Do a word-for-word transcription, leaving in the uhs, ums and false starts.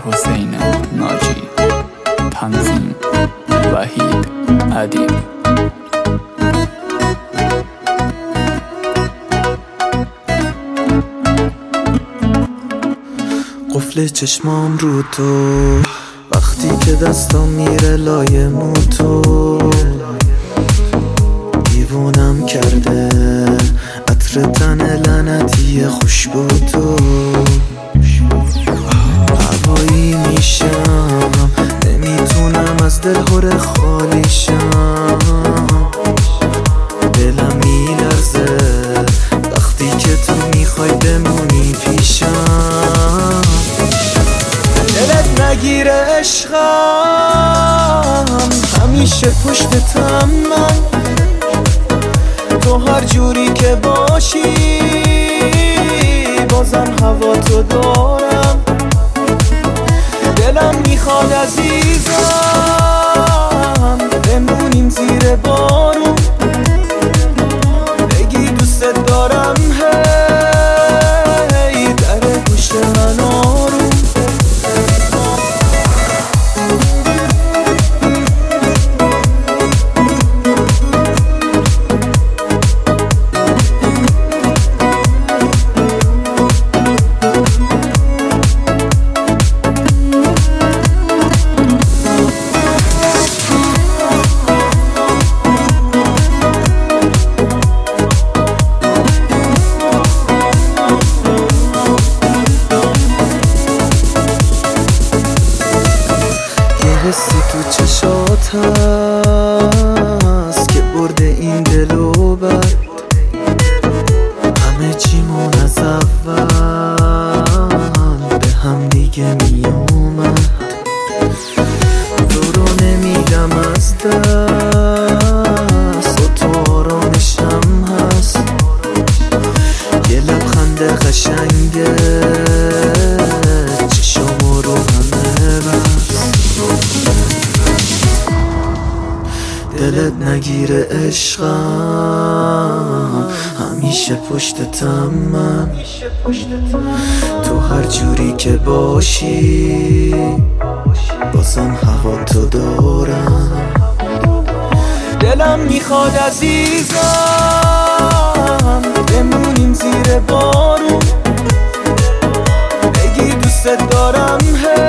حسین ناجی، تنظیم وحید ادیب. قفل چشمام رو تو وقتی که دستام میره لای موتو، دیوونم کرده عطر تن لعنتی خوشبو تو. هوایی میشم نمیتونم از دل هره خالیشم، دلم میلرزه وقتی که تو میخوای بمونی پیشم. دلت نگیره عشقم همیشه پشتتم من، تو هر جوری که باشی بازم هوا تو دارم. دلم میخواد عزیزم بمونیم زیر بارون، بگی دوست دارم هی در گوش من آروم. حسی تو چشات هست که برده این دلو بد، همه چیمون از اول به هم دیگه می اومد. تو رو نمیدم از دست و تو آرامشم هست، یه لبخند قشنگه چشم رو همه بست. دلت نگیره عشقم همیشه پشتتم من، تو هر جوری که باشی بازم هوا تو دارم. دلم میخواد عزیزم بمونیم زیر بارون، بگی دوست دارم هی